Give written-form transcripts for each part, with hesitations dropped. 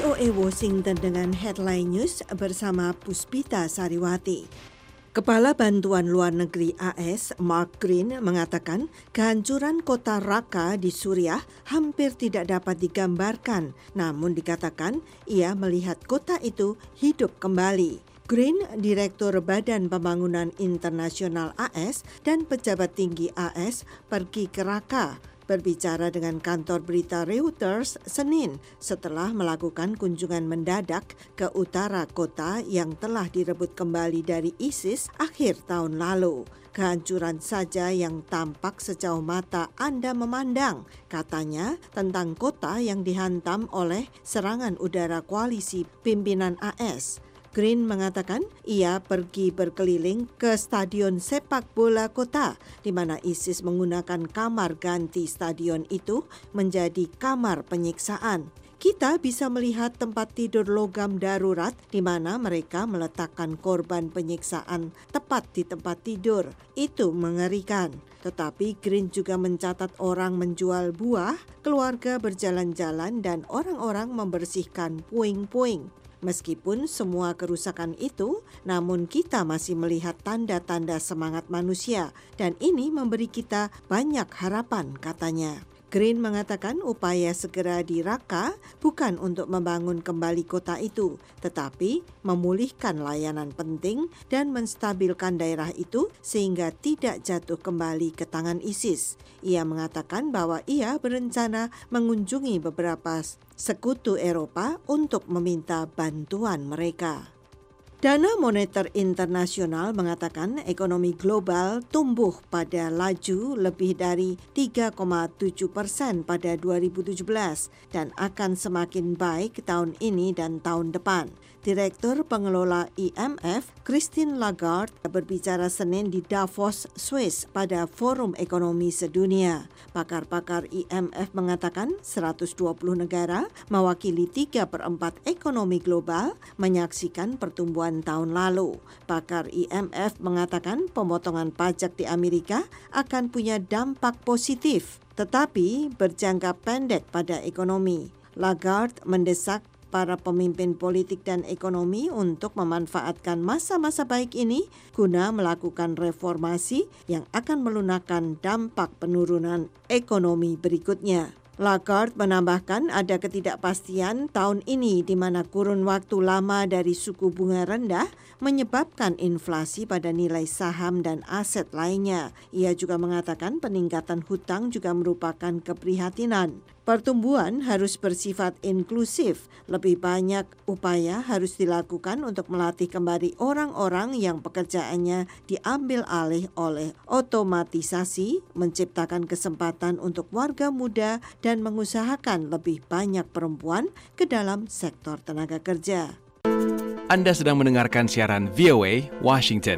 VOA Washington dengan Headline News bersama Puspita Sariwati. Kepala Bantuan Luar Negeri AS, Mark Green, mengatakan kehancuran kota Raqqa di Suriah hampir tidak dapat digambarkan. Namun dikatakan ia melihat kota itu hidup kembali. Green, Direktur Badan Pembangunan Internasional AS dan pejabat tinggi AS pergi ke Raqqa berbicara dengan kantor berita Reuters Senin setelah melakukan kunjungan mendadak ke utara kota yang telah direbut kembali dari ISIS akhir tahun lalu. Kehancuran saja yang tampak sejauh mata Anda memandang, katanya, tentang kota yang dihantam oleh serangan udara koalisi pimpinan AS. Green mengatakan ia pergi berkeliling ke stadion sepak bola kota, di mana ISIS menggunakan kamar ganti stadion itu menjadi kamar penyiksaan. Kita bisa melihat tempat tidur logam darurat di mana mereka meletakkan korban penyiksaan tepat di tempat tidur. Itu mengerikan. Tetapi Green juga mencatat orang menjual buah, keluarga berjalan-jalan, dan orang-orang membersihkan puing-puing. Meskipun semua kerusakan itu, namun kita masih melihat tanda-tanda semangat manusia dan ini memberi kita banyak harapan, katanya. Green mengatakan upaya segera di Raqqa bukan untuk membangun kembali kota itu, tetapi memulihkan layanan penting dan menstabilkan daerah itu sehingga tidak jatuh kembali ke tangan ISIS. Ia mengatakan bahwa ia berencana mengunjungi beberapa sekutu Eropa untuk meminta bantuan mereka. Dana Moneter Internasional mengatakan ekonomi global tumbuh pada laju lebih dari 3,7% pada 2017 dan akan semakin baik tahun ini dan tahun depan. Direktur Pengelola IMF, Christine Lagarde, berbicara Senin di Davos, Swiss pada Forum Ekonomi Sedunia. Pakar-pakar IMF mengatakan 120 negara mewakili 3/4 ekonomi global menyaksikan pertumbuhan tahun lalu. Pakar IMF mengatakan pemotongan pajak di Amerika akan punya dampak positif, tetapi berjangka pendek pada ekonomi. Lagarde mendesak para pemimpin politik dan ekonomi untuk memanfaatkan masa-masa baik ini guna melakukan reformasi yang akan melunakkan dampak penurunan ekonomi berikutnya. Lagarde menambahkan ada ketidakpastian tahun ini di mana kurun waktu lama dari suku bunga rendah menyebabkan inflasi pada nilai saham dan aset lainnya. Ia juga mengatakan peningkatan hutang juga merupakan keprihatinan. Pertumbuhan harus bersifat inklusif. Lebih banyak upaya harus dilakukan untuk melatih kembali orang-orang yang pekerjaannya diambil alih oleh otomatisasi, menciptakan kesempatan untuk warga muda, dan mengusahakan lebih banyak perempuan ke dalam sektor tenaga kerja. Anda sedang mendengarkan siaran VOA Washington.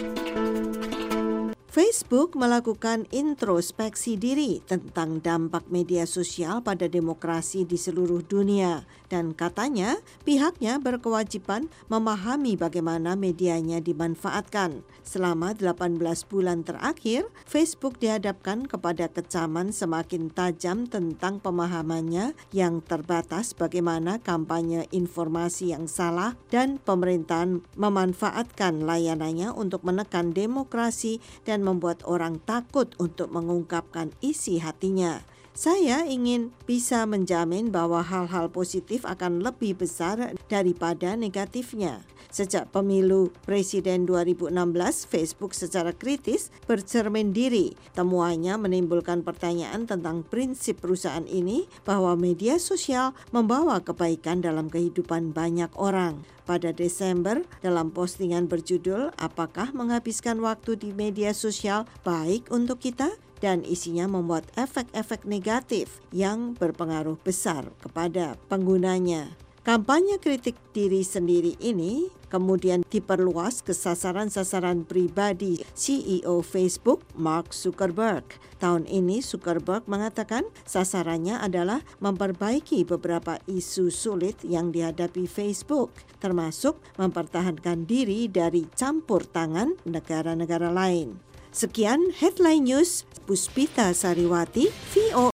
Facebook melakukan introspeksi diri tentang dampak media sosial pada demokrasi di seluruh dunia dan katanya pihaknya berkewajiban memahami bagaimana medianya dimanfaatkan. Selama 18 bulan terakhir, Facebook dihadapkan kepada kecaman semakin tajam tentang pemahamannya yang terbatas bagaimana kampanye informasi yang salah dan pemerintahan memanfaatkan layanannya untuk menekan demokrasi dan membuat orang takut untuk mengungkapkan isi hatinya. Saya ingin bisa menjamin bahwa hal-hal positif akan lebih besar daripada negatifnya. Sejak pemilu Presiden 2016, Facebook secara kritis bercermin diri. Temuannya menimbulkan pertanyaan tentang prinsip perusahaan ini bahwa media sosial membawa kebaikan dalam kehidupan banyak orang. Pada Desember, dalam postingan berjudul "Apakah menghabiskan waktu di media sosial baik untuk kita?" dan isinya membuat efek-efek negatif yang berpengaruh besar kepada penggunanya. Kampanye kritik diri sendiri ini kemudian diperluas ke sasaran-sasaran pribadi CEO Facebook, Mark Zuckerberg. Tahun ini Zuckerberg mengatakan sasarannya adalah memperbaiki beberapa isu sulit yang dihadapi Facebook, termasuk mempertahankan diri dari campur tangan negara-negara lain. Sekian Headline News, Puspita Sariwati, VOA.